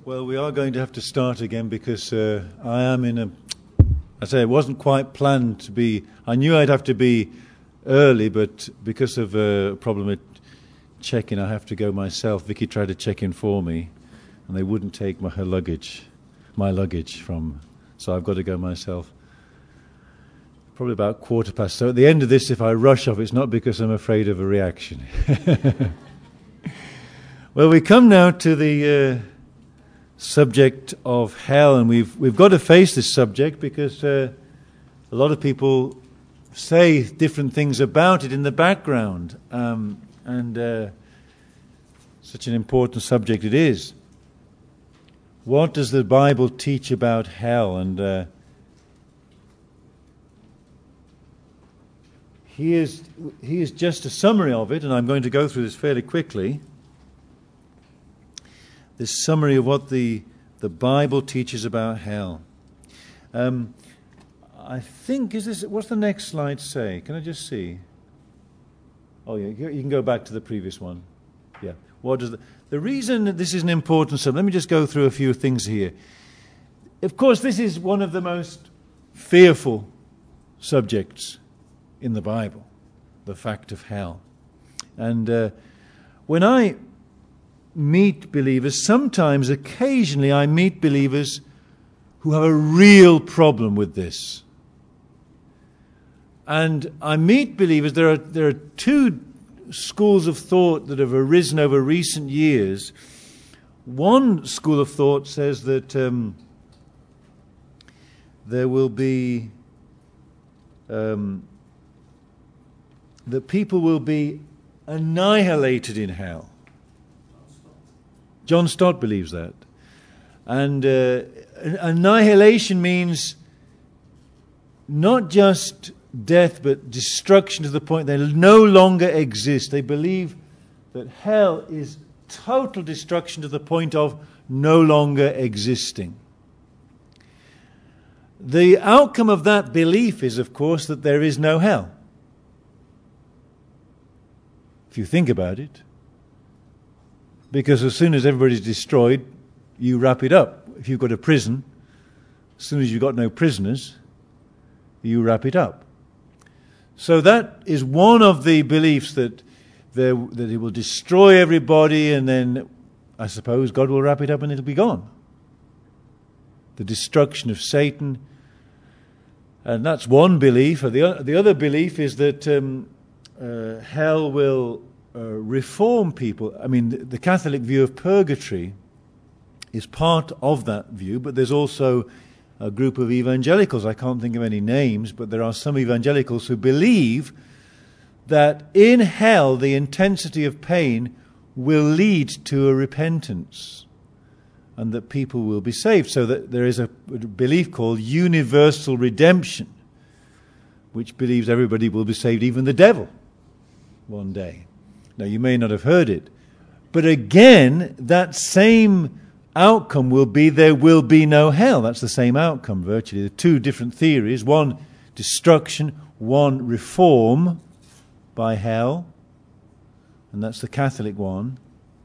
Well, we are going to have to start again because I am I say it wasn't quite planned to be. I knew I'd have to be early, but because of a problem at check-in, I have to go myself. Vicky tried to check in for me, and they wouldn't take my luggage from, so I've got to go myself. Probably about 1:15. So at the end of this, if I rush off, it's not because I'm afraid of a reaction. Well, we come now to the subject of hell, and we've got to face this subject because a lot of people say different things about it in the background, and such an important subject it is. What does the Bible teach about hell? And here's just a summary of it, and I'm going to go through this fairly quickly. This summary of what the Bible teaches about hell. I think, what's the next slide say? Can I just see? Oh yeah, you can go back to the previous one. Yeah. What does the reason that this is an important subject, let me just go through a few things here. Of course, this is one of the most fearful subjects in the Bible, the fact of hell. And when I meet believers, occasionally I meet believers who have a real problem with this. And I meet believers, there are two schools of thought that have arisen over recent years. One school of thought says that there will be that people will be annihilated in hell. John Stott believes that. And annihilation means not just death, but destruction to the point they no longer exist. They believe that hell is total destruction to the point of no longer existing. The outcome of that belief is, of course, that there is no hell. If you think about it. Because as soon as everybody's destroyed, you wrap it up. If you've got a prison, as soon as you've got no prisoners, you wrap it up. So that is one of the beliefs that it will destroy everybody, and then I suppose God will wrap it up and it'll be gone. The destruction of Satan. And that's one belief. The other belief is that hell will reform people. I mean, the Catholic view of purgatory is part of that view, but there's also a group of evangelicals, I can't think of any names, but there are some evangelicals who believe that in hell the intensity of pain will lead to a repentance and that people will be saved. So that there is a belief called universal redemption, which believes everybody will be saved, even the devil, one day. Now, you may not have heard it, but again, that same outcome will be there will be no hell. That's the same outcome, virtually. There are two different theories, one destruction, one reform by hell, and that's the Catholic one.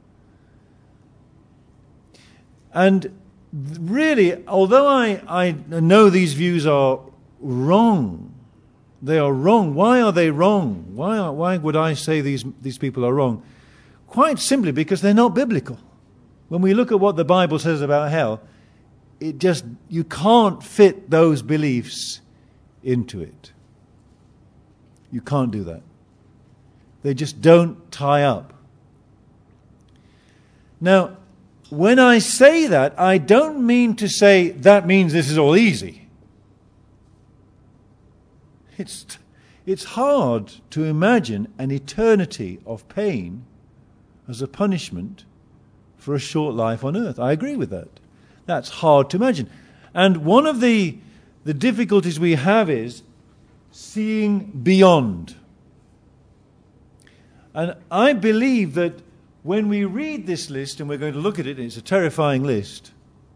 And really, although I know these views are wrong, they are wrong. Why are they wrong? Why would I say these people are wrong? Quite simply because they're not biblical. When we look at what the Bible says about hell, you can't fit those beliefs into it. You can't do that. They just don't tie up. Now, when I say that, I don't mean to say that means this is all easy. It's hard to imagine an eternity of pain as a punishment for a short life on earth. I agree with that. That's hard to imagine. And one of the difficulties we have is seeing beyond. And I believe that when we read this list, and we're going to look at it, and it's a terrifying list,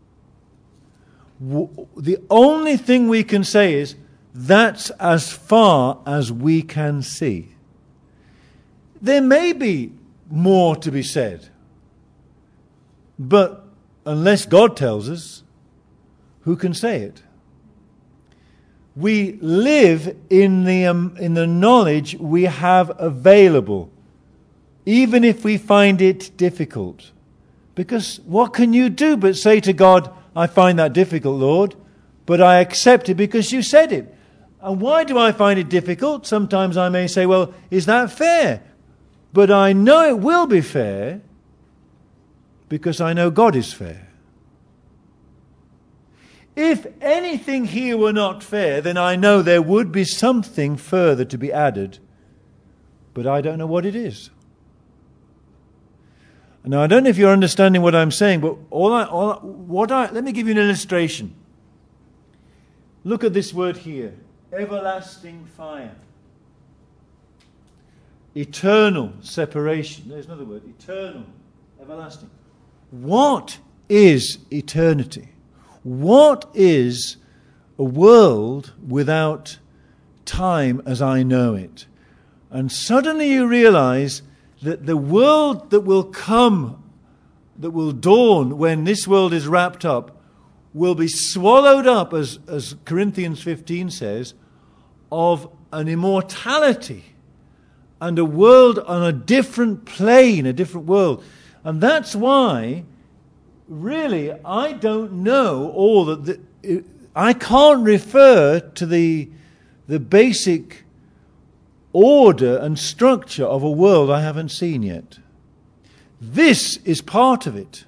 the only thing we can say is, that's as far as we can see. There may be more to be said, but unless God tells us, who can say it? We live in the knowledge we have available, even if we find it difficult. Because what can you do but say to God, I find that difficult, Lord, but I accept it because you said it. And why do I find it difficult? Sometimes I may say, well, is that fair? But I know it will be fair because I know God is fair. If anything here were not fair, then I know there would be something further to be added, but I don't know what it is. Now, I don't know if you're understanding what I'm saying, but let me give you an illustration. Look at this word here, everlasting fire. Eternal separation. There's another word, eternal, everlasting. What is eternity? What is a world without time as I know it? And suddenly you realize that the world that will come, that will dawn when this world is wrapped up, will be swallowed up, as Corinthians 15 says, of an immortality and a world on a different plane, a different world. And that's why, really, I don't know all that. I can't refer to the basic order and structure of a world I haven't seen yet. This is part of it.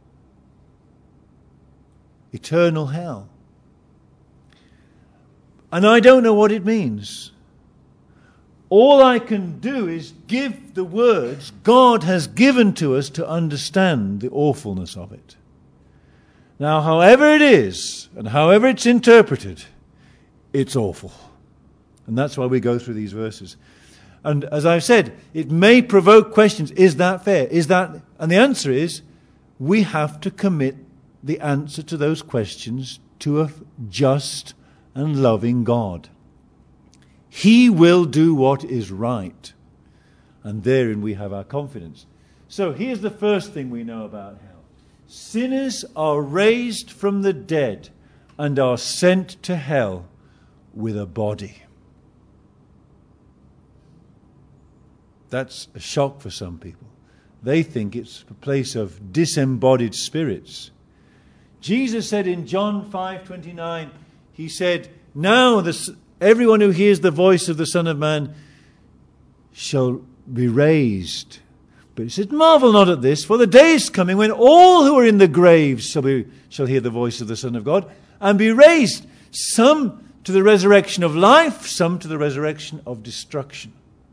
Eternal hell. And I don't know what it means. All I can do is give the words God has given to us to understand the awfulness of it. Now, however it is, and however it's interpreted, it's awful. And that's why we go through these verses. And as I've said, it may provoke questions. Is that fair? And the answer is, we have to commit the answer to those questions to a just and loving God. He will do what is right. And therein we have our confidence. So here's the first thing we know about hell. Sinners are raised from the dead and are sent to hell with a body. That's a shock for some people. They think it's a place of disembodied spirits. Jesus said in John 5:29, he said, now everyone who hears the voice of the Son of Man shall be raised. But he said, marvel not at this, for the day is coming when all who are in the graves shall hear the voice of the Son of God and be raised, some to the resurrection of life, some to the resurrection of destruction.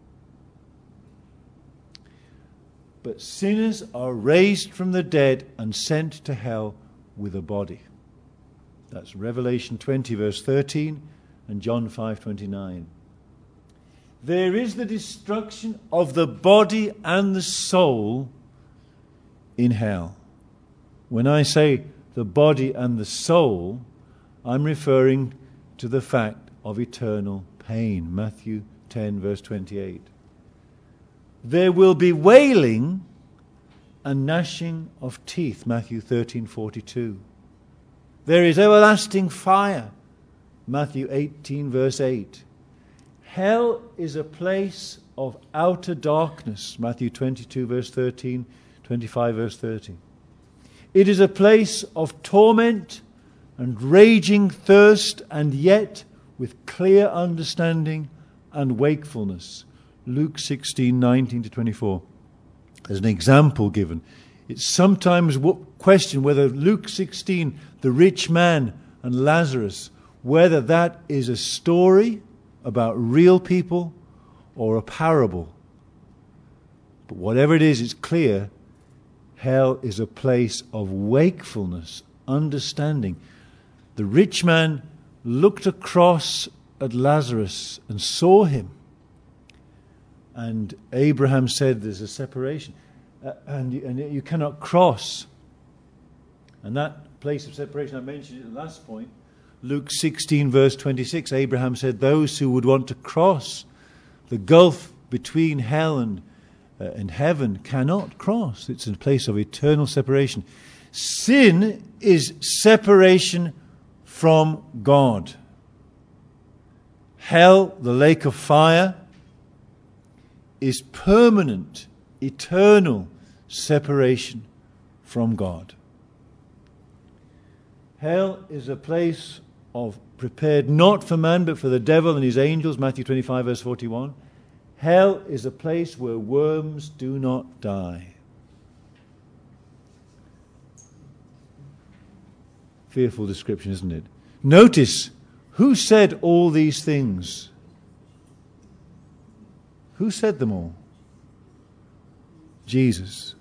But sinners are raised from the dead and sent to hell with a body. That's Revelation 20 verse 13 and John 5:29. There is the destruction of the body and the soul in hell. When I say the body and the soul, I'm referring to the fact of eternal pain. Matthew 10 verse 28. There will be wailing and gnashing of teeth. Matthew 13:42. There is everlasting fire. Matthew 18 verse 8. Hell is a place of outer darkness. Matthew 22 verse 13, 25 verse 30. It is a place of torment and raging thirst, and yet with clear understanding and wakefulness. Luke 16, 19 to 24. There's an example given. It's sometimes questioned whether Luke 16, the rich man and Lazarus, whether that is a story about real people or a parable. But whatever it is, it's clear hell is a place of wakefulness, understanding. The rich man looked across at Lazarus and saw him. And Abraham said there's a separation. And you cannot cross. And that place of separation, I mentioned it at the last point, Luke 16 verse 26, Abraham said those who would want to cross the gulf between hell and heaven cannot cross. It's a place of eternal separation. Sin is separation from God. Hell, the lake of fire, is permanent, eternal separation from God. Hell is a place of prepared not for man but for the devil and his angels, Matthew 25 verse 41. Hell is a place where worms do not die. Fearful description, isn't it? Notice, who said all these things? Who said them all? Jesus.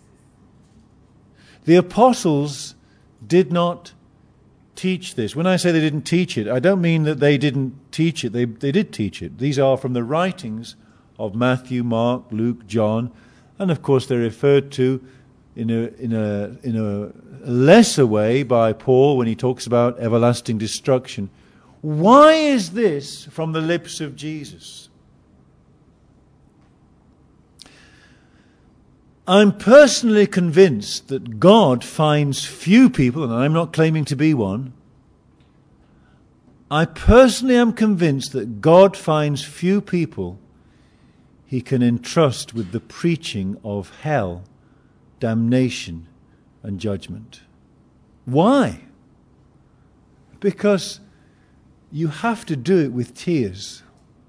The apostles did not teach this. When I say they didn't teach it, I don't mean that they didn't teach it. They did teach it. These are from the writings of Matthew, Mark, Luke, John, and of course they're referred to in a lesser way by Paul when he talks about everlasting destruction. Why is this from the lips of Jesus? I'm personally convinced that God finds few people, and I'm not claiming to be one. I personally am convinced that God finds few people He can entrust with the preaching of hell, damnation, and judgment. Why? Because you have to do it with tears.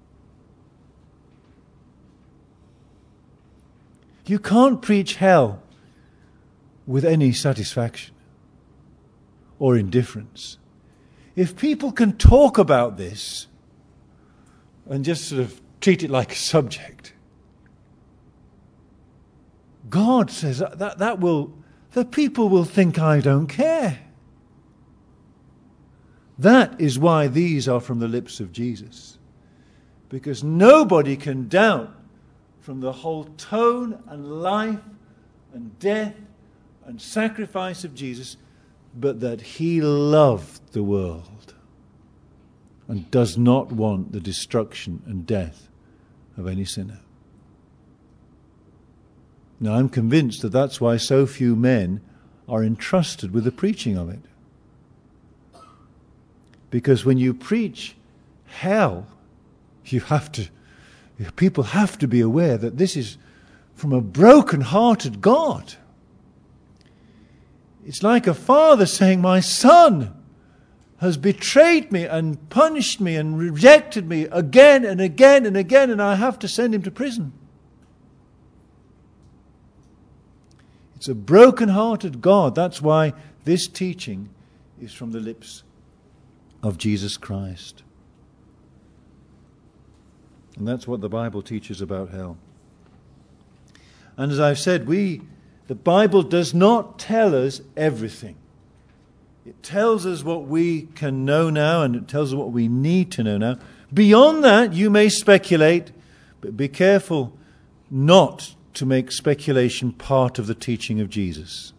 You can't preach hell with any satisfaction or indifference. If people can talk about this and just sort of treat it like a subject, God says the people will think I don't care. That is why these are from the lips of Jesus. Because nobody can doubt from the whole tone and life and death and sacrifice of Jesus, but that He loved the world and does not want the destruction and death of any sinner. Now, I'm convinced that that's why so few men are entrusted with the preaching of it. Because when you preach hell, people have to be aware that this is from a broken-hearted God. It's like a father saying, my son has betrayed me and punished me and rejected me again and again and again, and I have to send him to prison. It's a broken-hearted God. That's why this teaching is from the lips of Jesus Christ. And that's what the Bible teaches about hell. And as I've said, the Bible does not tell us everything. It tells us what we can know now, and it tells us what we need to know now. Beyond that, you may speculate, but be careful not to make speculation part of the teaching of Jesus.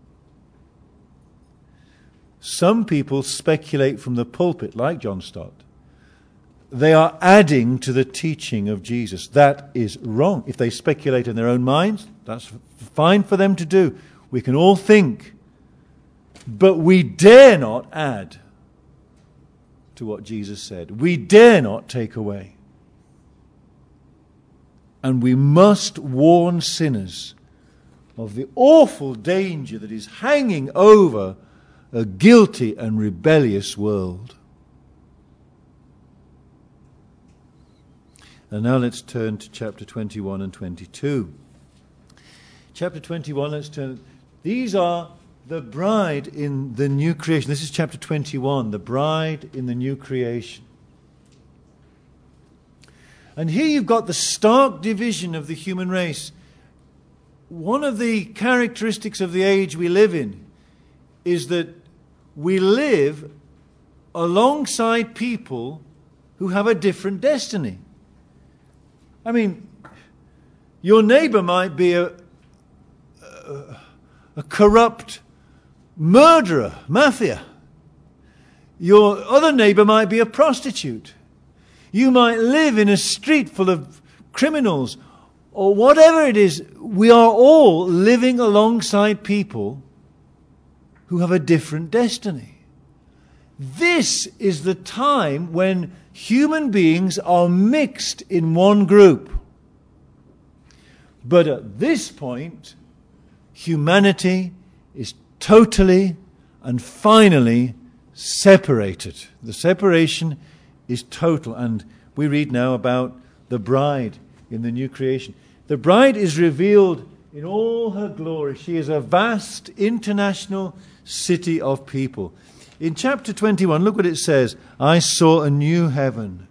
Some people speculate from the pulpit, like John Stott. They are adding to the teaching of Jesus. That is wrong. If they speculate in their own minds, that's fine for them to do. We can all think. But we dare not add to what Jesus said. We dare not take away. And we must warn sinners of the awful danger that is hanging over a guilty and rebellious world. And now let's turn to chapter 21 and 22. Chapter 21, let's turn. These are the bride in the new creation. This is chapter 21, the bride in the new creation. And here you've got the stark division of the human race. One of the characteristics of the age we live in is that we live alongside people who have a different destiny. I mean, your neighbor might be a corrupt murderer, mafia. Your other neighbor might be a prostitute. You might live in a street full of criminals, or whatever it is. We are all living alongside people who have a different destiny. This is the time when human beings are mixed in one group. But at this point, humanity is totally and finally separated. The separation is total. And we read now about the bride in the new creation. The bride is revealed in all her glory. She is a vast international city of people. In chapter 21, look what it says. I saw a new heaven,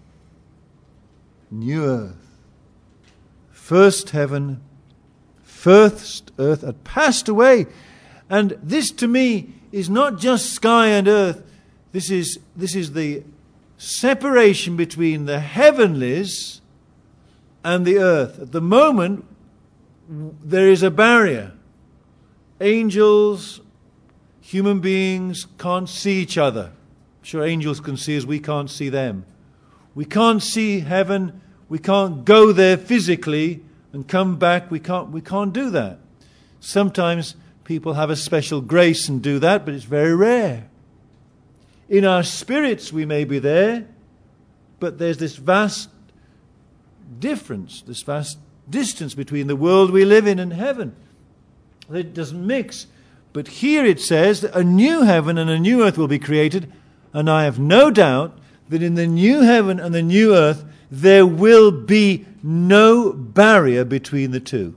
new earth. First heaven, first earth had passed away. And this to me is not just sky and earth. This is the separation between the heavenlies and the earth. At the moment, there is a barrier. Angels, human beings can't see each other. I'm sure angels can see us, we can't see them. We can't see heaven. We can't go there physically and come back. We can't do that. Sometimes people have a special grace and do that, but it's very rare. In our spirits we may be there, but there's this vast difference, this vast distance between the world we live in and heaven. It doesn't mix. But here it says that a new heaven and a new earth will be created, and I have no doubt that in the new heaven and the new earth there will be no barrier between the two.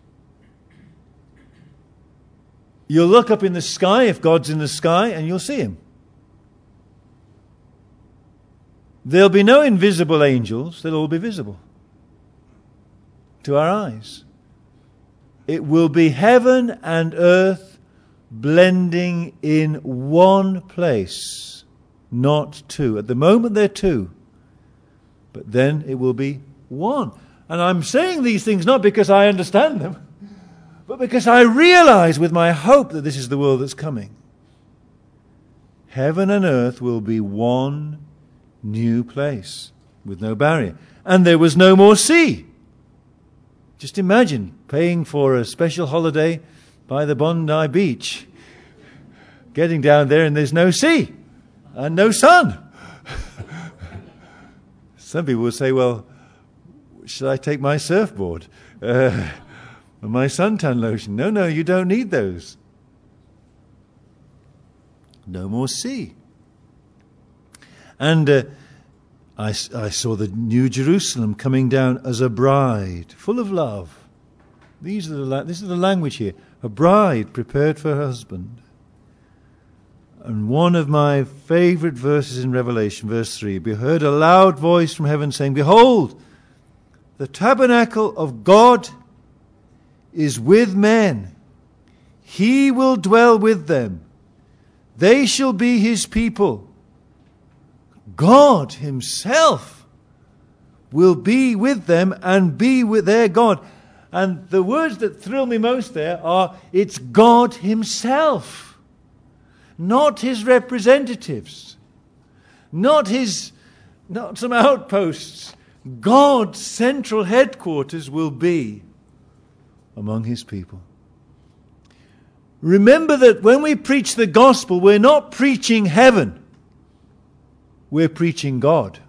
You'll look up in the sky, if God's in the sky, and you'll see Him. There'll be no invisible angels, they'll all be visible to our eyes. It will be heaven and earth blending in one place, not two. At the moment they're two, but then it will be one. And I'm saying these things not because I understand them, but because I realize with my hope that this is the world that's coming. Heaven and earth will be one new place with no barrier. And there was no more sea. Just imagine paying for a special holiday by the Bondi Beach, getting down there and there's no sea and no sun. Some people will say, well, should I take my surfboard? My suntan lotion? No, you don't need those. No more sea. And I saw the New Jerusalem coming down as a bride, full of love. This is the language here. A bride prepared for her husband. And one of my favorite verses in Revelation, verse 3, "We heard a loud voice from heaven saying, Behold, the tabernacle of God is with men. He will dwell with them. They shall be His people. God Himself will be with them and be with their God." And the words that thrill me most there are, it's God Himself, not His representatives, not some outposts. God's central headquarters will be among His people. Remember that when we preach the gospel, we're not preaching heaven. We're preaching God.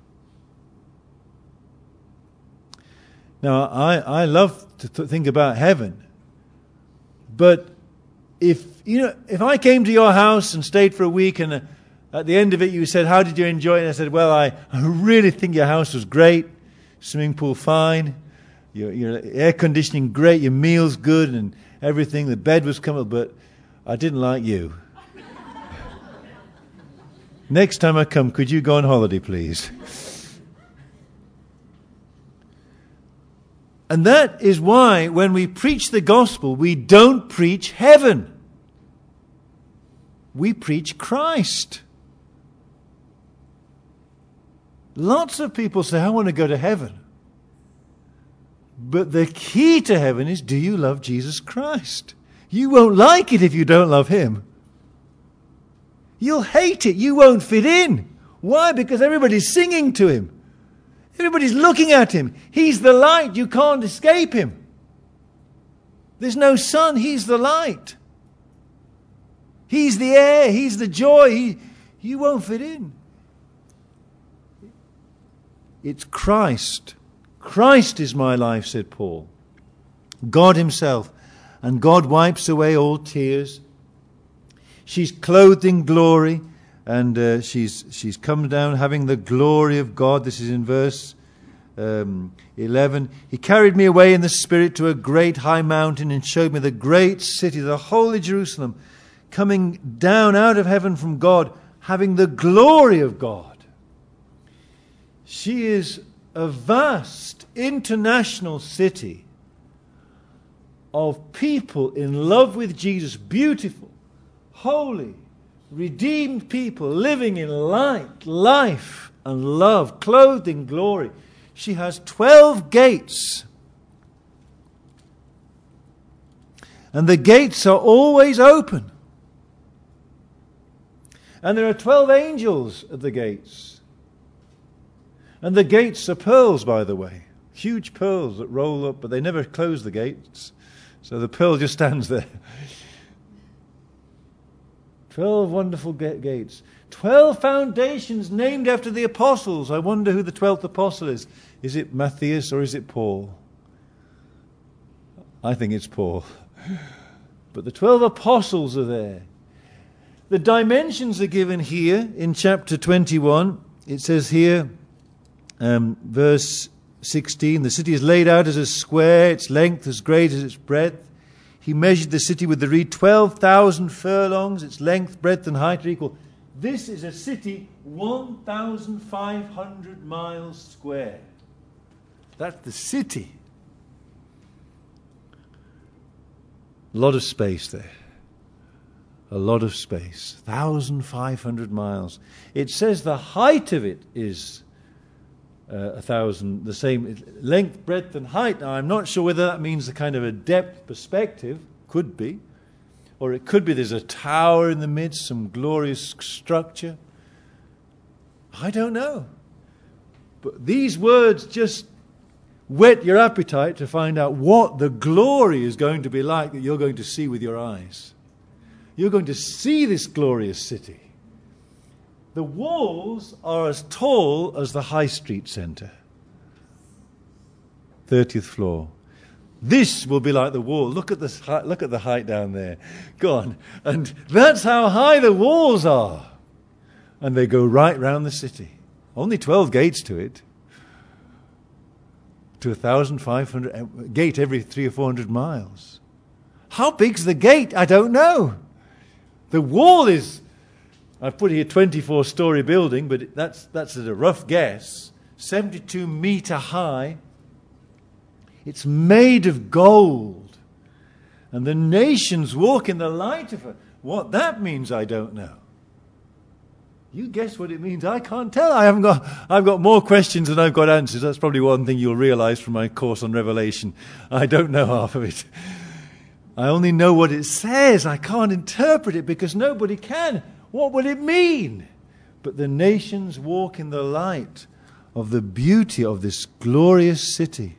Now, I love to think about heaven. But if I came to your house and stayed for a week and at the end of it you said, how did you enjoy it? And I said, well, I really think your house was great. Swimming pool fine. Your air conditioning great. Your meals good and everything. The bed was comfortable, but I didn't like you. Next time I come, could you go on holiday, please? And that is why when we preach the gospel, we don't preach heaven. We preach Christ. Lots of people say, I want to go to heaven. But the key to heaven is, do you love Jesus Christ? You won't like it if you don't love Him. You'll hate it. You won't fit in. Why? Because everybody's singing to Him. Everybody's looking at Him. He's the light. You can't escape Him. There's no sun. He's the light. He's the air. He's the joy. You won't fit in. It's Christ. Christ is my life, said Paul. God himself. And God wipes away all tears. She's clothed in glory. And she's come down having the glory of God. This is in verse 11. He carried me away in the Spirit to a great high mountain and showed me the great city, the holy Jerusalem, coming down out of heaven from God, having the glory of God. She is a vast international city of people in love with Jesus, beautiful, holy, redeemed people living in light, life and love, clothed in glory. She has 12 gates. And the gates are always open. And there are 12 angels at the gates. And the gates are pearls, by the way. Huge pearls that roll up, but they never close the gates. So the pearl just stands there. 12 wonderful gates. 12 foundations named after the apostles. I wonder who the 12th apostle is. Is it Matthias or is it Paul? I think it's Paul. But the 12 apostles are there. The dimensions are given here in chapter 21. It says here, verse 16, the city is laid out as a square, its length as great as its breadth. He measured the city with the reed, 12,000 furlongs, its length, breadth and height are equal. This is a city 1,500 miles square. That's the city. A lot of space there. A lot of space. 1,500 miles. It says the height of it is 1,000, the same length, breadth and height. Now, I'm not sure whether that means a kind of a depth perspective. Could be. Or it could be there's a tower in the midst, some glorious structure. I don't know. But these words just whet your appetite to find out what the glory is going to be like that you're going to see with your eyes. You're going to see this glorious city. The walls are as tall as the High Street Centre. 30th floor. This will be like the wall. Look at the height down there. Go on. And that's how high the walls are. And they go right round the city. Only 12 gates to it. To 1,500 gate every 300 or 400 miles. How big's the gate? I don't know. The wall is, I've put here 24-story building, but that's at a rough guess. 72 meter high. It's made of gold. And the nations walk in the light of it. What that means, I don't know. You guess what it means. I can't tell. I've got more questions than I've got answers. That's probably one thing you'll realize from my course on Revelation. I don't know half of it. I only know what it says. I can't interpret it because nobody can. What will it mean? But the nations walk in the light of the beauty of this glorious city.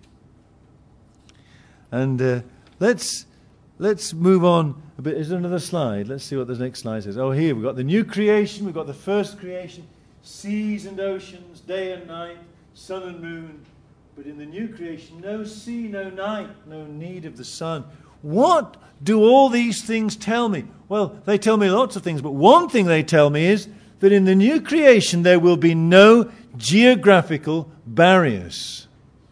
And let's move on a bit. Is there another slide? Let's see what the next slide says. Oh, here we've got the new creation. We've got the first creation. Seas and oceans, day and night, sun and moon. But in the new creation, no sea, no night, no need of the sun. What do all these things tell me? Well, they tell me lots of things, but one thing they tell me is that in the new creation there will be no geographical barriers.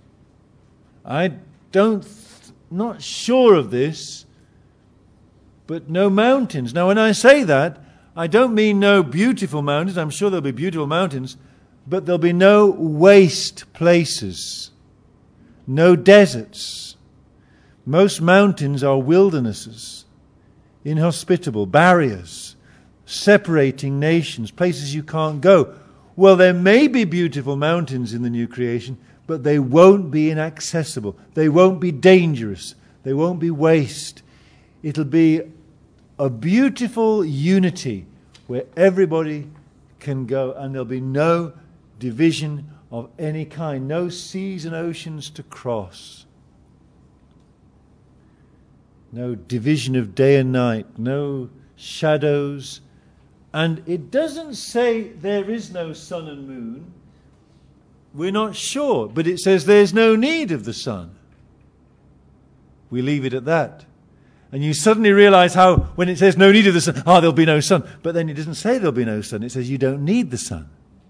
Not sure of this, but no mountains. Now, when I say that, I don't mean no beautiful mountains. I'm sure there'll be beautiful mountains, but there'll be no waste places, no deserts. Most mountains are wildernesses, inhospitable, barriers, separating nations, places you can't go. Well, there may be beautiful mountains in the new creation, but they won't be inaccessible. They won't be dangerous. They won't be waste. It'll be a beautiful unity where everybody can go, and there'll be no division of any kind, no seas and oceans to cross. No division of day and night, no shadows. And it doesn't say there is no sun and moon. We're not sure, but it says there's no need of the sun. We leave it at that. And you suddenly realize how, when it says no need of the sun, there'll be no sun. But then it doesn't say there'll be no sun. It says you don't need the sun.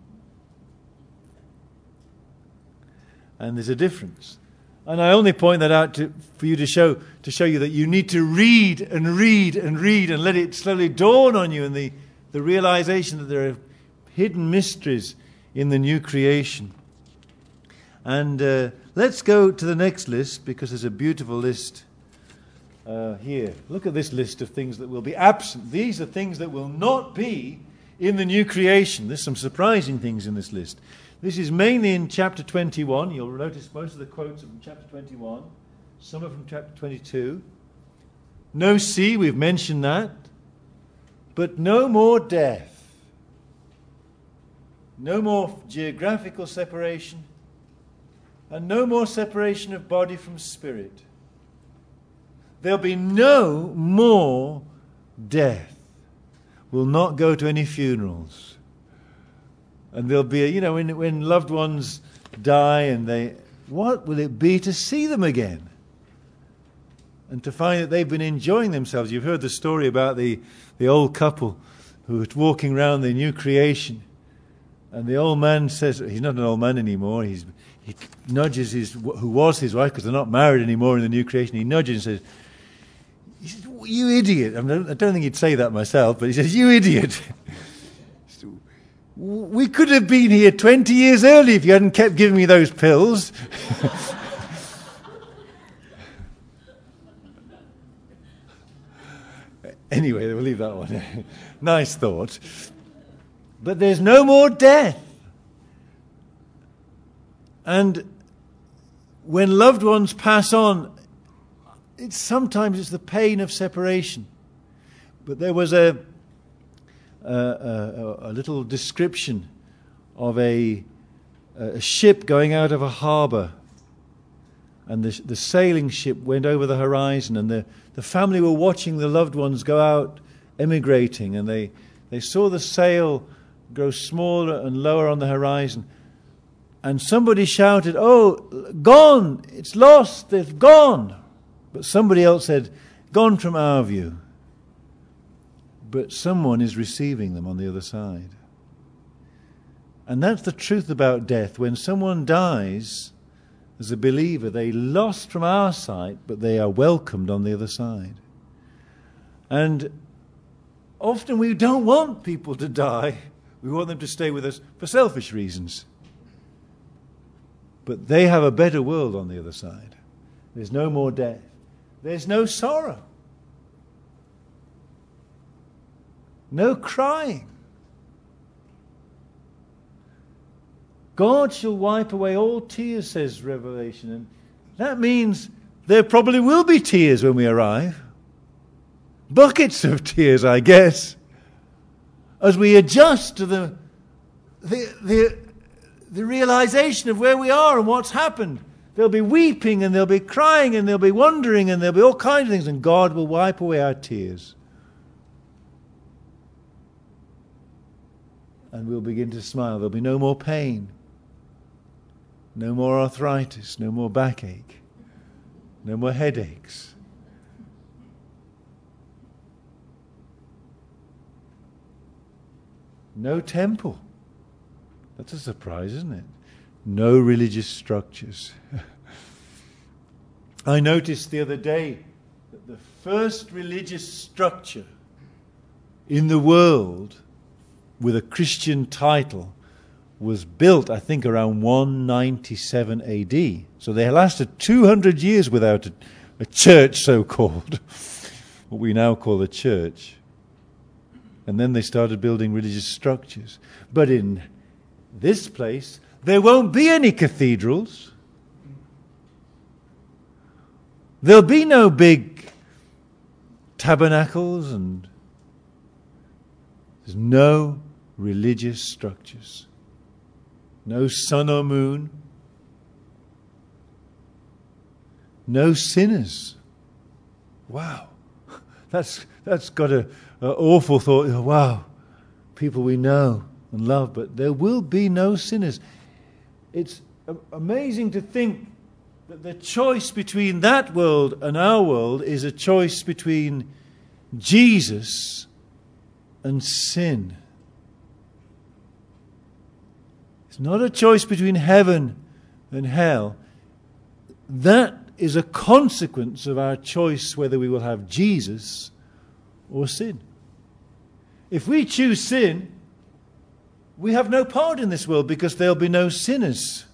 And there's a difference. And I only point that out for you to show you that you need to read and read and read and let it slowly dawn on you, and the realization that there are hidden mysteries in the new creation. And let's go to the next list, because there's a beautiful list here. Look at this list of things that will be absent. These are things that will not be in the new creation. There's some surprising things in this list. This is mainly in chapter 21. You'll notice most of the quotes are from chapter 21. Some are from chapter 22. No sea, we've mentioned that. But no more death. No more geographical separation. And no more separation of body from spirit. There'll be no more death. We'll not go to any funerals. And there'll be, when loved ones die, and what will it be to see them again? And to find that they've been enjoying themselves. You've heard the story about the old couple who were walking around the new creation. And the old man says, he's not an old man anymore, he nudges who was his wife, because they're not married anymore in the new creation, he nudges and says, you idiot. I don't think he'd say that myself, but he says, you idiot. We could have been here 20 years early if you hadn't kept giving me those pills. Anyway, we'll leave that one. Nice thought. But there's no more death. And when loved ones pass on, sometimes it's the pain of separation. But there was a little description of a ship going out of a harbour, and the sailing ship went over the horizon, and the family were watching the loved ones go out emigrating, and they saw the sail grow smaller and lower on the horizon, and somebody shouted, "Oh, gone! It's lost! They've gone!" But somebody else said, "Gone from our view." But someone is receiving them on the other side. And that's the truth about death. When someone dies, as a believer, they lost from our sight, but they are welcomed on the other side. And often we don't want people to die. We want them to stay with us for selfish reasons. But they have a better world on the other side. There's no more death. There's no sorrow. No crying. God shall wipe away all tears, says Revelation. And that means there probably will be tears when we arrive. Buckets of tears, I guess. As we adjust to the realization of where we are and what's happened. There'll be weeping and there'll be crying and there'll be wondering and there'll be all kinds of things. And God will wipe away our tears. And we'll begin to smile. There'll be no more pain. No more arthritis. No more backache. No more headaches. No temple. That's a surprise, isn't it? No religious structures. I noticed the other day that the first religious structure in the world with a Christian title was built, I think, around 197 AD. So they lasted 200 years without a church, so-called, what we now call a church. And then they started building religious structures. But in this place, there won't be any cathedrals. There'll be no big tabernacles, and there's no religious structures. No sun or moon. No sinners. Wow. That's got an awful thought. Oh, wow, people we know and love, but there will be no sinners. It's amazing to think that the choice between that world and our world is a choice between Jesus and sin. It's not a choice between heaven and hell. That is a consequence of our choice whether we will have Jesus or sin. If we choose sin, we have no part in this world because there'll be no sinners.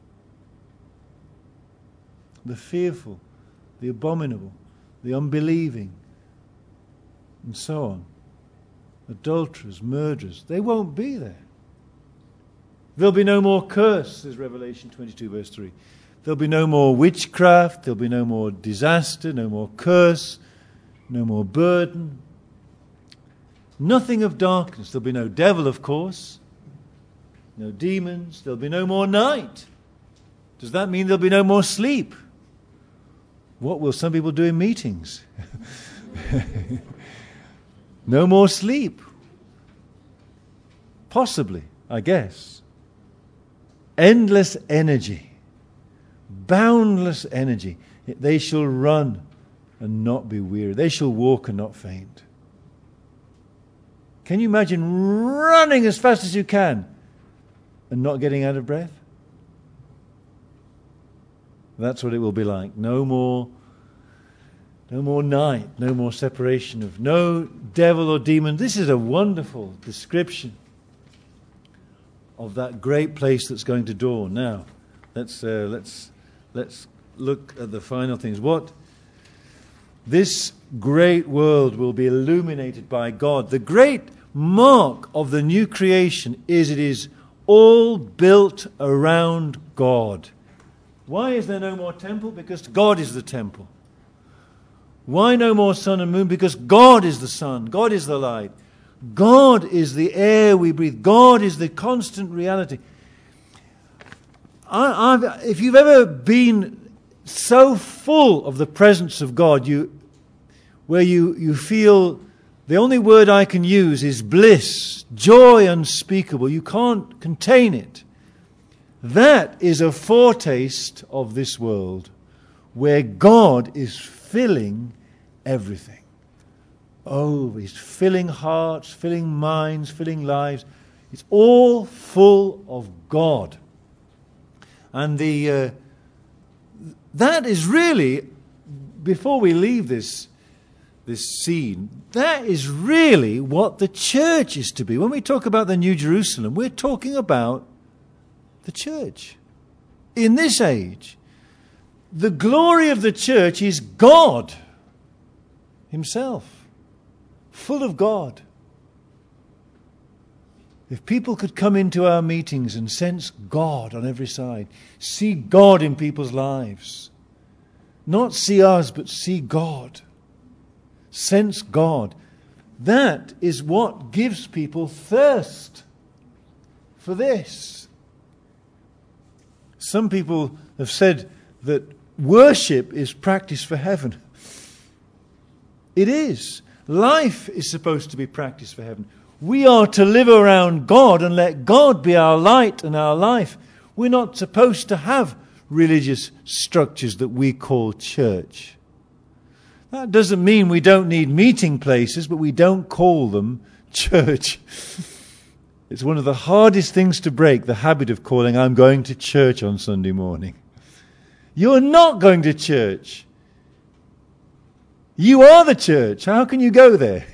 The fearful, the abominable, the unbelieving, and so on. Adulterers, murderers, they won't be there. There'll be no more curse, says Revelation 22 verse 3. There'll be no more witchcraft, there'll be no more disaster, no more curse, no more burden. Nothing of darkness. There'll be no devil, of course. No demons. There'll be no more night. Does that mean there'll be no more sleep? What will some people do in meetings? No more sleep. Possibly, I guess. Endless energy. Boundless energy. They shall run and not be weary. They shall walk and not faint. Can you imagine running as fast as you can and not getting out of breath? That's what it will be like. No more night, no more separation of no devil or demon. This is a wonderful description of that great place that's going to dawn. Now, let's look at the final things. What this great world will be illuminated by God. The great mark of the new creation is it is all built around God. Why is there no more temple? Because God is the temple. Why no more sun and moon? Because God is the sun. God is the light. God is the air we breathe. God is the constant reality. If you've ever been so full of the presence of God, where you feel, the only word I can use is bliss, joy unspeakable. You can't contain it. That is a foretaste of this world, where God is filling everything. Oh, He's filling hearts, filling minds, filling lives. It's all full of God. And that is really, before we leave this scene, that is really what the church is to be. When we talk about the New Jerusalem, we're talking about the church. In this age, the glory of the church is God Himself, full of God. If people could come into our meetings and sense God on every side, see God in people's lives, not see us, but see God, sense God, that is what gives people thirst for this. Some people have said that worship is practice for heaven. It is. Life is supposed to be practice for heaven. We are to live around God and let God be our light and our life. We're not supposed to have religious structures that we call church. That doesn't mean we don't need meeting places, but we don't call them church. It's one of the hardest things to break, the habit of calling, I'm going to church on Sunday morning. You're not going to church. You are the church. How can you go there?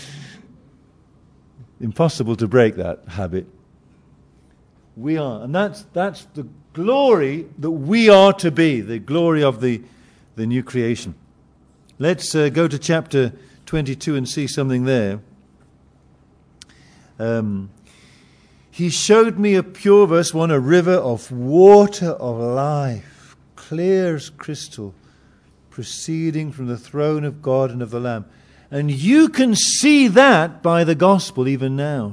Impossible to break that habit. We are. And that's the glory that we are to be, the glory of the new creation. Let's go to chapter 22 and see something there. He showed me a pure, verse 1, a river of water of life, clear as crystal, proceeding from the throne of God and of the Lamb. And you can see that by the gospel even now.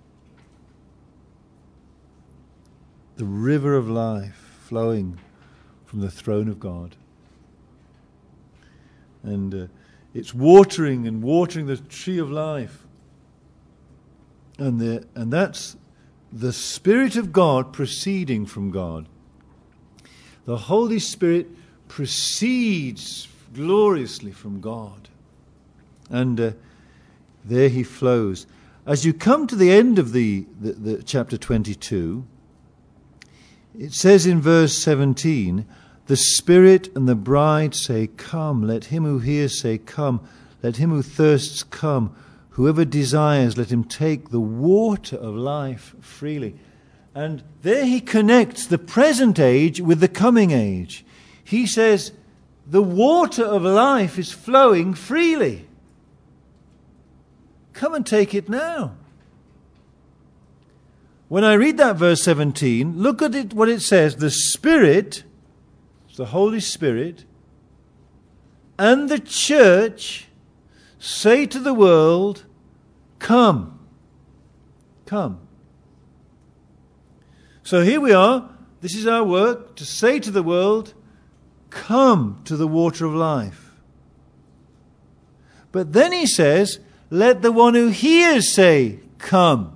The river of life flowing from the throne of God. And It's watering and watering the tree of life. And that's the Spirit of God proceeding from God. The Holy Spirit proceeds gloriously from God. And there he flows. As you come to the end of the chapter 22, it says in verse 17, the Spirit and the bride say, "Come." Let him who hears say, "Come." Let him who thirsts come. Whoever desires, let him take the water of life freely. And there he connects the present age with the coming age. He says, the water of life is flowing freely. Come and take it now. When I read that verse 17, look at it, what it says. The Spirit, the Holy Spirit, and the church say to the world, "Come." Come. So here we are. This is our work, to say to the world, "Come to the water of life." But then he says, let the one who hears say, "Come."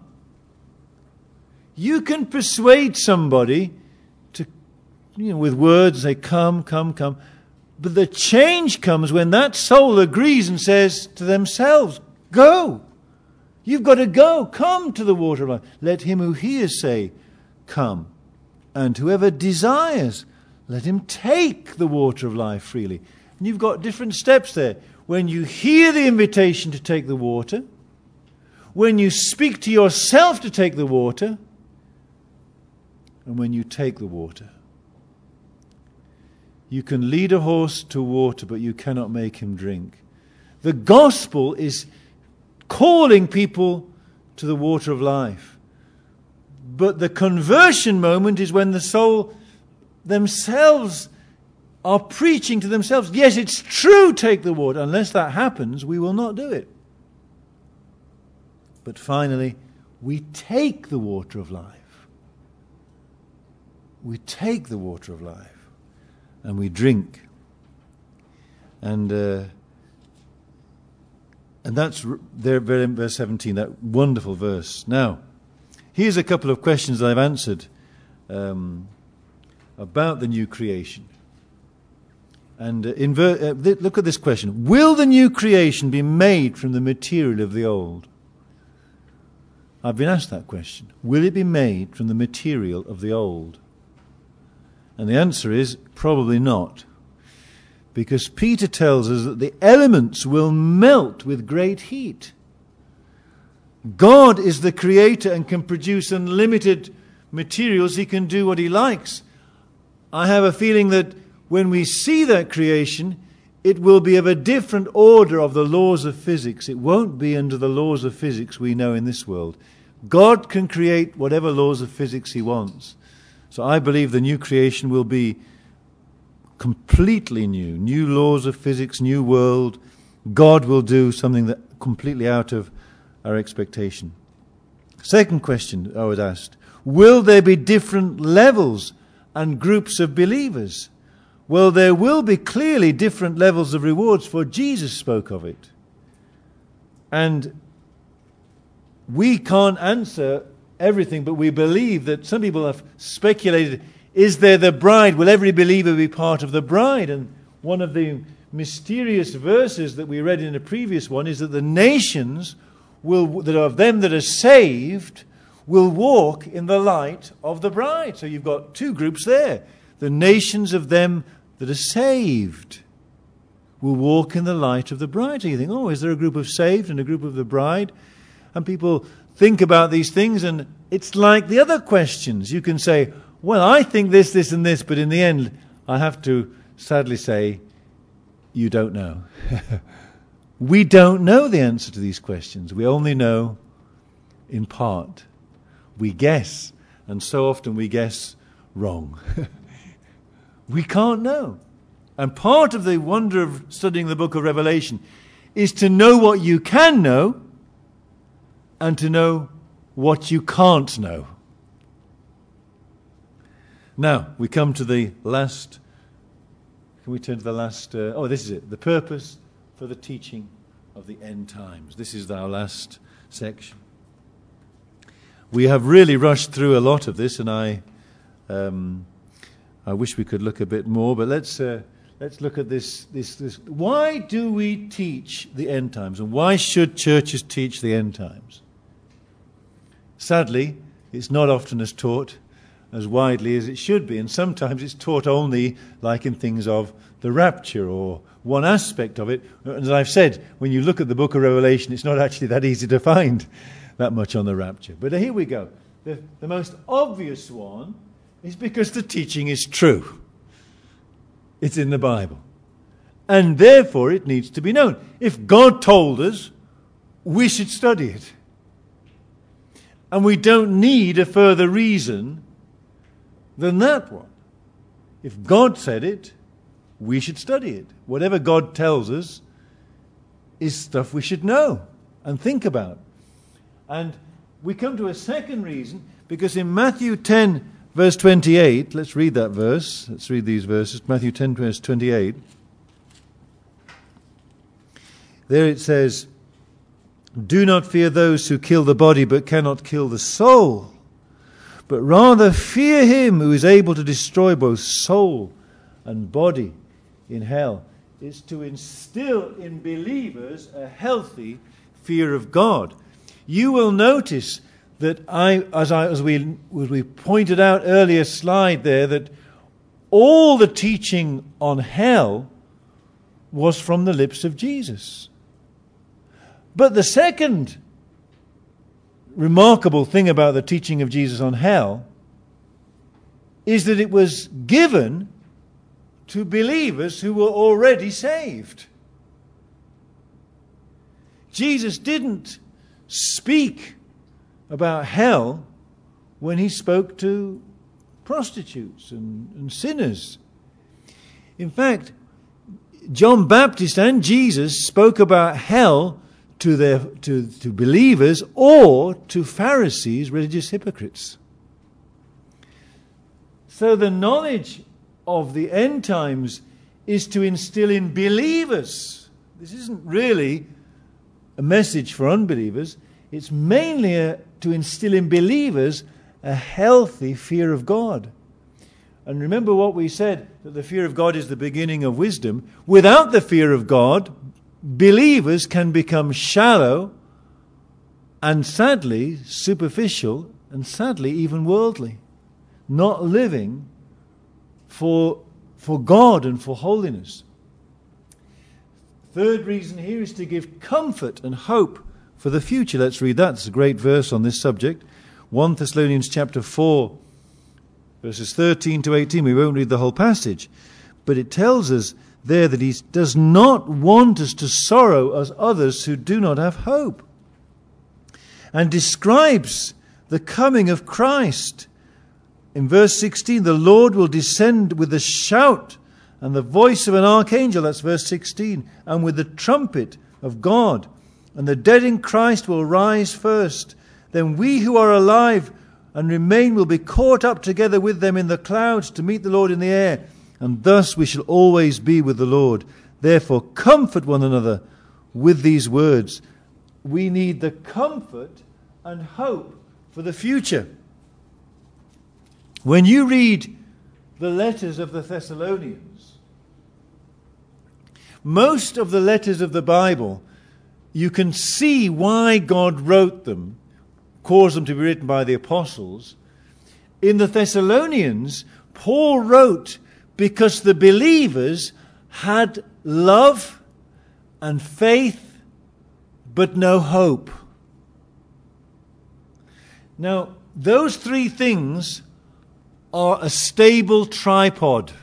You can persuade somebody to, with words, say, "Come, come, come." But the change comes when that soul agrees and says to themselves, "Go. You've got to go. Come to the water of life." Let him who hears say, "Come." And whoever desires, let him take the water of life freely. And you've got different steps there. When you hear the invitation to take the water, when you speak to yourself to take the water, and when you take the water. You can lead a horse to water, but you cannot make him drink. The gospel is calling people to the water of life. But the conversion moment is when the soul themselves are preaching to themselves, "Yes, it's true, take the water." Unless that happens, we will not do it. But finally, we take the water of life. We take the water of life and we drink. And that's there in verse 17, that wonderful verse. Now, here's a couple of questions that I've answered about the new creation. And look at this question. Will the new creation be made from the material of the old? I've been asked that question. Will it be made from the material of the old? And the answer is probably not. Because Peter tells us that the elements will melt with great heat. God is the creator and can produce unlimited materials. He can do what he likes. I have a feeling that when we see that creation, it will be of a different order of the laws of physics. It won't be under the laws of physics we know in this world. God can create whatever laws of physics he wants. So I believe the new creation will be completely new. New laws of physics, new world. God will do something that completely out of our expectation. Second question I was asked. Will there be different levels and groups of believers? Well, there will be clearly different levels of rewards, for Jesus spoke of it. And we can't answer everything, but we believe that some people have speculated, is there the bride? Will every believer be part of the bride? And one of the mysterious verses that we read in the previous one is that the nations that are of them that are saved will walk in the light of the bride. So you've got two groups there. The nations of them that are saved will walk in the light of the bride. So you think, oh, is there a group of saved and a group of the bride? And people think about these things, and it's like the other questions. You can say, well, I think this, this, and this, but in the end, I have to sadly say, you don't know. We don't know the answer to these questions. We only know in part. We guess, and so often we guess wrong. We can't know. And part of the wonder of studying the book of Revelation is to know what you can know and to know what you can't know. Now, we come to the last. Can we turn to the last? This is it. The purpose for the teaching of the end times. This is our last section. We have really rushed through a lot of this, and I wish we could look a bit more, but let's look at this. Why do we teach the end times, and why should churches teach the end times? Sadly, it's not often as taught as widely as it should be, and sometimes it's taught only like in things of the rapture or one aspect of it. As I've said, when you look at the book of Revelation, it's not actually that easy to find that much on the rapture. But here we go. The most obvious one is because the teaching is true. It's in the Bible. And therefore it needs to be known. If God told us, we should study it. And we don't need a further reason than that one. If God said it, we should study it. Whatever God tells us is stuff we should know and think about. And we come to a second reason, because in Matthew 10, verse 28, let's read that verse. Let's read these verses. Matthew 10, verse 28. There it says, "Do not fear those who kill the body but cannot kill the soul, but rather fear him who is able to destroy both soul and body in hell." It's to instill in believers a healthy fear of God. You will notice that as we pointed out earlier slide there, that all the teaching on hell was from the lips of Jesus. But the second remarkable thing about the teaching of Jesus on hell is that it was given to believers who were already saved. Jesus didn't speak about hell when he spoke to prostitutes and sinners. In fact, John Baptist and Jesus spoke about hell to believers or to Pharisees, religious hypocrites. So the knowledge of the end times is to instill in believers. This isn't really a message for unbelievers. It's mainly to instill in believers a healthy fear of God. And remember what we said, that the fear of God is the beginning of wisdom. Without the fear of God, believers can become shallow and sadly superficial and sadly even worldly, not living for God and for holiness. Third reason here is to give comfort and hope for the future. Let's read that. It's a great verse on this subject. 1 Thessalonians chapter 4, verses 13 to 18. We won't read the whole passage, but it tells us there that he does not want us to sorrow as others who do not have hope, and describes the coming of Christ. In verse 16, the Lord will descend with a shout and the voice of an archangel, that's verse 16, and with the trumpet of God, and the dead in Christ will rise first. Then we who are alive and remain will be caught up together with them in the clouds to meet the Lord in the air, and thus we shall always be with the Lord. Therefore comfort one another with these words. We need the comfort and hope for the future. When you read the letters of the Thessalonians, most of the letters of the Bible, you can see why God wrote them, caused them to be written by the apostles. In the Thessalonians, Paul wrote because the believers had love and faith, but no hope. Now, those three things are a stable tripod.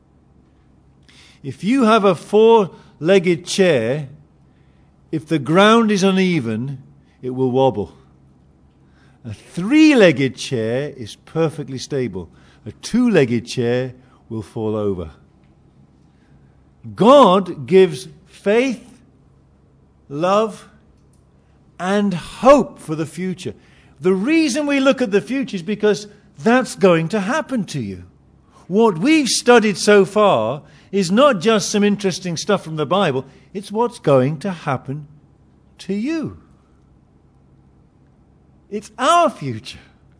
If you have a four-legged chair, if the ground is uneven, it will wobble. A three-legged chair is perfectly stable. A two-legged chair will fall over. God gives faith, love, and hope for the future. The reason we look at the future is because that's going to happen to you. What we've studied so far is not just some interesting stuff from the Bible, it's what's going to happen to you. It's our future.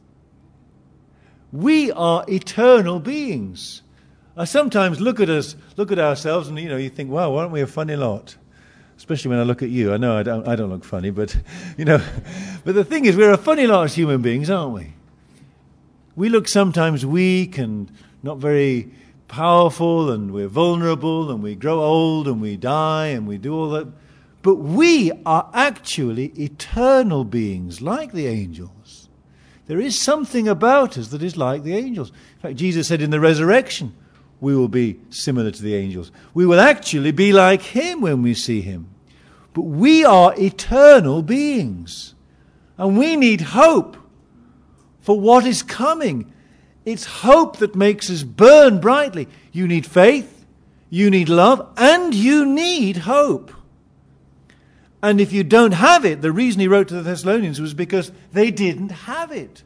We are eternal beings. I sometimes look at ourselves, and you think, wow, aren't we a funny lot? Especially when I look at you. I know I don't look funny, but but the thing is, we're a funny lot as human beings, aren't we? We look sometimes weak and not very powerful, and we're vulnerable, and we grow old, and we die, and we do all that. But we are actually eternal beings, like the angels. There is something about us that is like the angels. In fact, Jesus said in the resurrection, we will be similar to the angels. We will actually be like him when we see him. But we are eternal beings. And we need hope for what is coming. It's hope that makes us burn brightly. You need faith, you need love, and you need hope. And if you don't have it, the reason he wrote to the Thessalonians was because they didn't have it.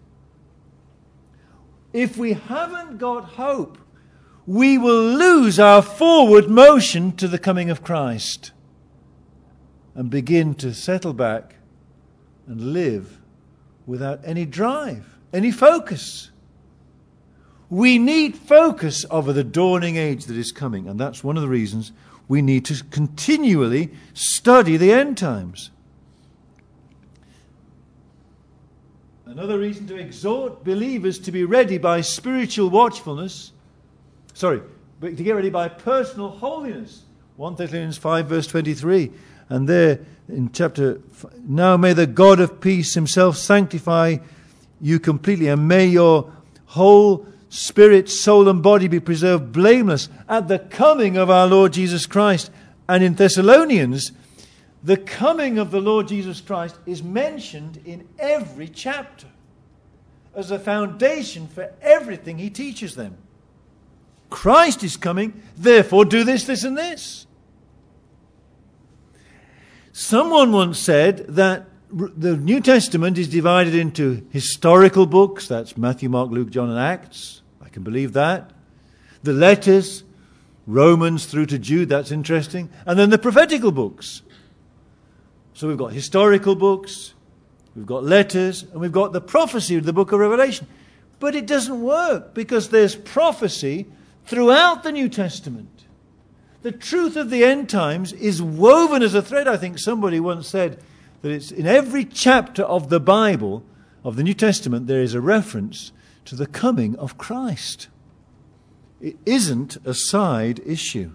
If we haven't got hope, we will lose our forward motion to the coming of Christ and begin to settle back and live without any drive, any focus. We need focus over the dawning age that is coming, and that's one of the reasons we need to continually study the end times. Another reason to exhort believers to be ready by spiritual watchfulness, to get ready by personal holiness. 1 Thessalonians 5 verse 23. And there in chapter, now may the God of peace himself sanctify you completely, and may your whole spirit, soul and body be preserved blameless at the coming of our Lord Jesus Christ. And in Thessalonians, the coming of the Lord Jesus Christ is mentioned in every chapter as a foundation for everything he teaches them. Christ is coming, therefore do this, this and this. Someone once said that the New Testament is divided into historical books, that's Matthew, Mark, Luke, John and Acts. I can believe that. The letters, Romans through to Jude, that's interesting. And then the prophetical books. So we've got historical books, we've got letters, and we've got the prophecy of the book of Revelation. But it doesn't work because there's prophecy throughout the New Testament. The truth of the end times is woven as a thread. I think somebody once said that it's in every chapter of the Bible, of the New Testament, there is a reference to the coming of Christ. It isn't a side issue.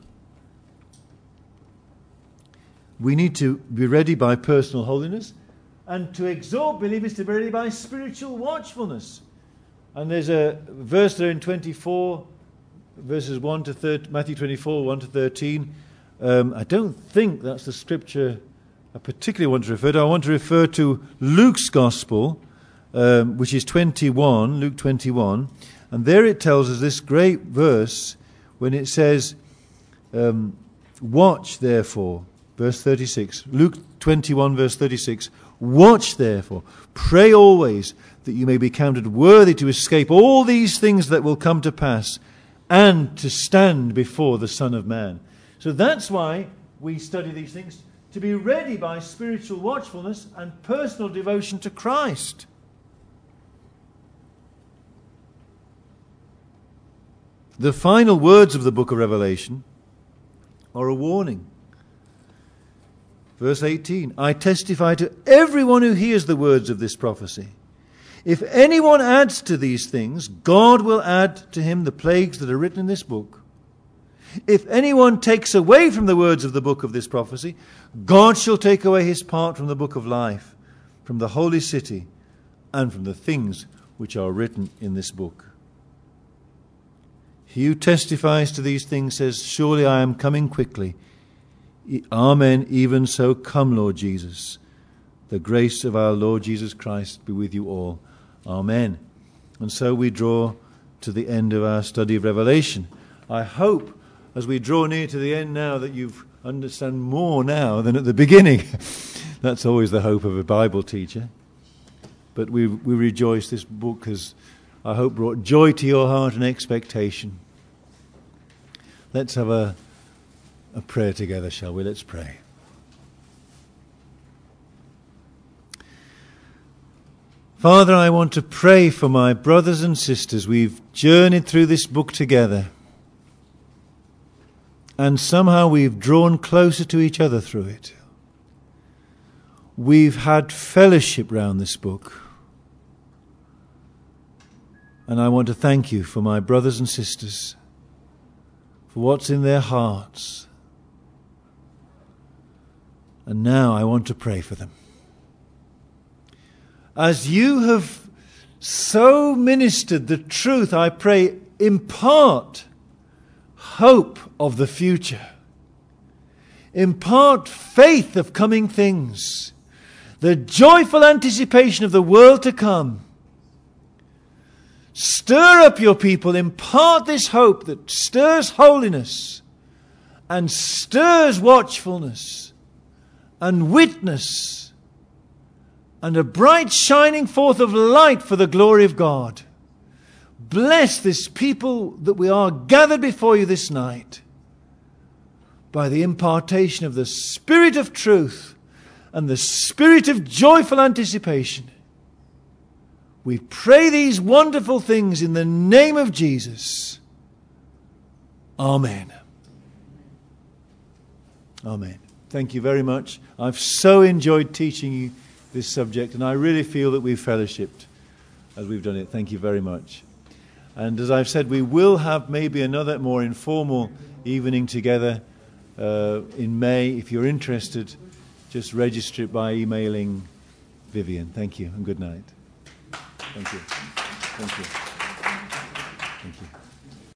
We need to be ready by personal holiness, and to exhort believers to be ready by spiritual watchfulness. And there's a verse there in 24, verses 1 to 13, Matthew 24, 1 to 13. I don't think that's the scripture I particularly want to refer to. I want to refer to Luke's Gospel, which is 21, Luke 21. And there it tells us this great verse when it says, watch therefore, verse 36. Luke 21, verse 36. Watch therefore, pray always, that you may be counted worthy to escape all these things that will come to pass, and to stand before the Son of Man. So that's why we study these things, to be ready by spiritual watchfulness and personal devotion to Christ. The final words of the book of Revelation are a warning. Verse 18, I testify to everyone who hears the words of this prophecy. If anyone adds to these things, God will add to him the plagues that are written in this book. If anyone takes away from the words of the book of this prophecy, God shall take away his part from the book of life, from the holy city, and from the things which are written in this book. He who testifies to these things says, surely I am coming quickly. Amen, even so come, Lord Jesus. The grace of our Lord Jesus Christ be with you all. Amen. And so we draw to the end of our study of Revelation. I hope as we draw near to the end now that you understand more now than at the beginning. That's always the hope of a Bible teacher. But we rejoice this book has, I hope, brought joy to your heart and expectation. Let's have a prayer together, shall we? Let's pray. Father, I want to pray for my brothers and sisters. We've journeyed through this book together. And somehow we've drawn closer to each other through it. We've had fellowship round this book. And I want to thank you for my brothers and sisters, for what's in their hearts. And now I want to pray for them. As you have so ministered the truth, I pray, impart hope of the future. Impart faith of coming things. The joyful anticipation of the world to come. Stir up your people. Impart this hope that stirs holiness and stirs watchfulness and witness and a bright shining forth of light for the glory of God. Bless this people that we are gathered before you this night by the impartation of the Spirit of truth and the Spirit of joyful anticipation. We pray these wonderful things in the name of Jesus. Amen. Amen. Thank you very much. I've so enjoyed teaching you this subject, and I really feel that we've fellowshipped as we've done it. Thank you very much. And as I've said, we will have maybe another more informal evening together in May. If you're interested, just register it by emailing Vivian. Thank you and good night. Thank you. Thank you.